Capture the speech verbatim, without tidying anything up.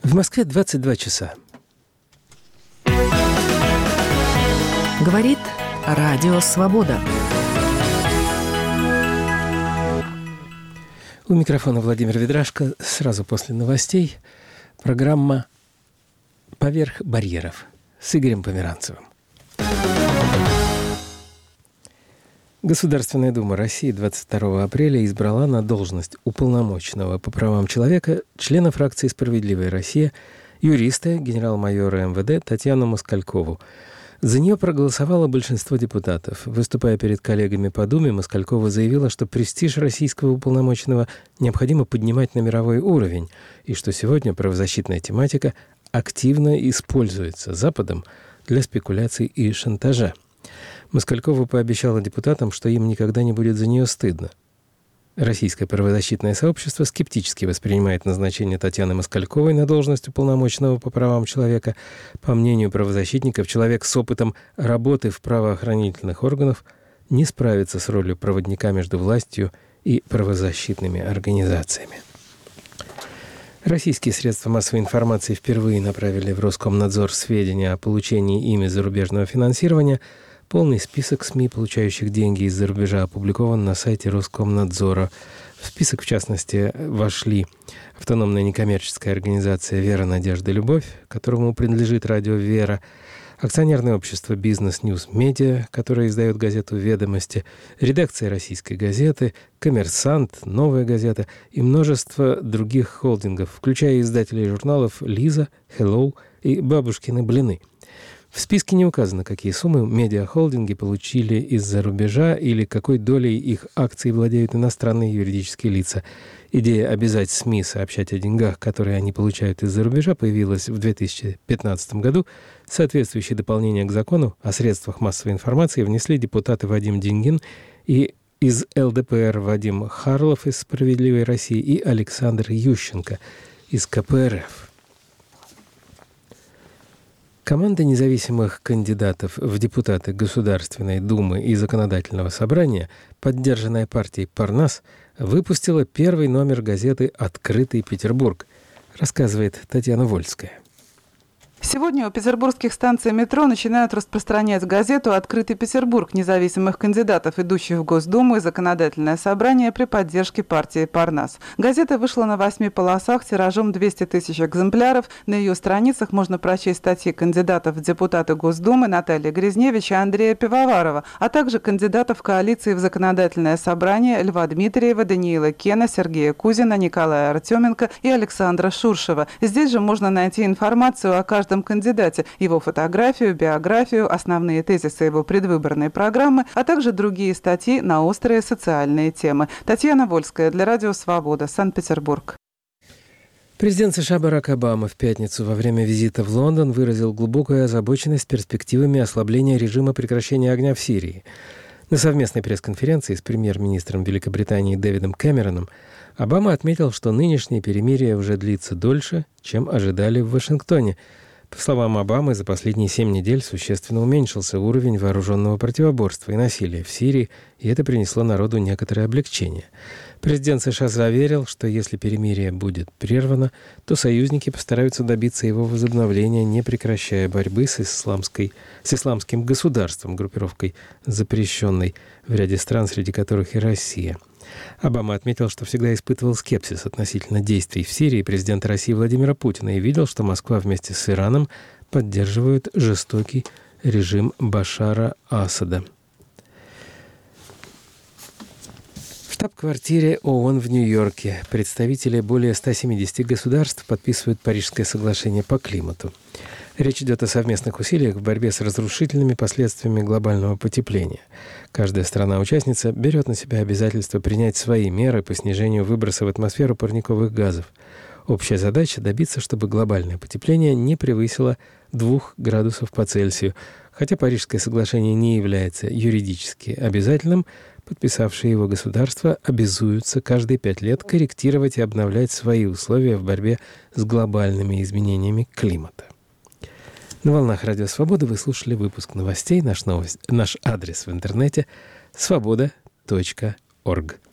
В Москве двадцать два часа. Говорит Радио Свобода. У микрофона Владимир Ведрашко. Сразу после новостей программа «Поверх барьеров» с Игорем Померанцевым. Государственная Дума России двадцать второго апреля избрала на должность уполномоченного по правам человека члена фракции «Справедливая Россия», юриста, генерал-майора эм вэ дэ Татьяну Москалькову. За нее проголосовало большинство депутатов. Выступая перед коллегами по Думе, Москалькова заявила, что престиж российского уполномоченного необходимо поднимать на мировой уровень, и что сегодня правозащитная тематика активно используется Западом для спекуляций и шантажа. Москалькова пообещала депутатам, что им никогда не будет за нее стыдно. Российское правозащитное сообщество скептически воспринимает назначение Татьяны Москальковой на должность уполномоченного по правам человека. По мнению правозащитников, человек с опытом работы в правоохранительных органах не справится с ролью проводника между властью и правозащитными организациями. Российские средства массовой информации впервые направили в Роскомнадзор сведения о получении ими зарубежного финансирования. Полный список СМИ, получающих деньги из-за рубежа, опубликован на сайте Роскомнадзора. В список, в частности, вошли автономная некоммерческая организация «Вера, Надежда, Любовь», которому принадлежит радио «Вера», акционерное общество «Бизнес Ньюс Медиа», которое издает газету «Ведомости», редакция «Российской газеты», «Коммерсант», «Новая газета» и множество других холдингов, включая издателей журналов «Лиза», «Hello» и «Бабушкины блины». В списке не указано, какие суммы медиахолдинги получили из-за рубежа или какой долей их акций владеют иностранные юридические лица. Идея обязать СМИ сообщать о деньгах, которые они получают из-за рубежа, появилась в две тысячи пятнадцатом году. Соответствующие дополнения к закону о средствах массовой информации внесли депутаты Вадим Деньгин и из эл дэ пэ эр Вадим Харлов из «Справедливой России» и Александр Ющенко из ка пэ эр эф. Команда независимых кандидатов в депутаты Государственной Думы и Законодательного собрания, поддержанная партией «Парнас», выпустила первый номер газеты «Открытый Петербург», рассказывает Татьяна Вольская. Сегодня у петербургских станций метро начинают распространять газету «Открытый Петербург» независимых кандидатов, идущих в Госдуму и Законодательное собрание при поддержке партии «Парнас». Газета вышла на восьми полосах тиражом двести тысяч экземпляров. На ее страницах можно прочесть статьи кандидатов в депутаты Госдумы Натальи Грязневич и Андрея Пивоварова, а также кандидатов коалиции в Законодательное собрание Льва Дмитриева, Даниила Кена, Сергея Кузина, Николая Артеменко и Александра Шуршева. Здесь же можно найти информацию о каждом кандидате, его фотографию, биографию, основные тезисы его предвыборной программы, а также другие статьи на острые социальные темы. Татьяна Вольская для Радио Свобода, Санкт-Петербург. Президент США Барак Обама в пятницу во время визита в Лондон выразил глубокую озабоченность перспективами ослабления режима прекращения огня в Сирии. На совместной пресс-конференции с премьер-министром Великобритании Дэвидом Кэмероном Обама отметил, что нынешнее перемирие уже длится дольше, чем ожидали в Вашингтоне. По словам Обамы, за последние семь недель существенно уменьшился уровень вооруженного противоборства и насилия в Сирии, и это принесло народу некоторое облегчение. Президент США заверил, что если перемирие будет прервано, то союзники постараются добиться его возобновления, не прекращая борьбы с, исламской, с исламским государством, группировкой, запрещенной в ряде стран, среди которых и Россия. Обама отметил, что всегда испытывал скепсис относительно действий в Сирии президента России Владимира Путина и видел, что Москва вместе с Ираном поддерживает жестокий режим Башара Асада. В штаб-квартире ООН в Нью-Йорке представители более ста семидесяти государств подписывают Парижское соглашение по климату. Речь идет о совместных усилиях в борьбе с разрушительными последствиями глобального потепления. Каждая страна-участница берет на себя обязательство принять свои меры по снижению выброса в атмосферу парниковых газов. Общая задача – добиться, чтобы глобальное потепление не превысило двух градусов по Цельсию. Хотя Парижское соглашение не является юридически обязательным, подписавшие его государства обязуются каждые пять лет корректировать и обновлять свои условия в борьбе с глобальными изменениями климата. На волнах Радио Свобода вы слушали выпуск новостей. Наш, новость, наш адрес в интернете – свобода точка орг.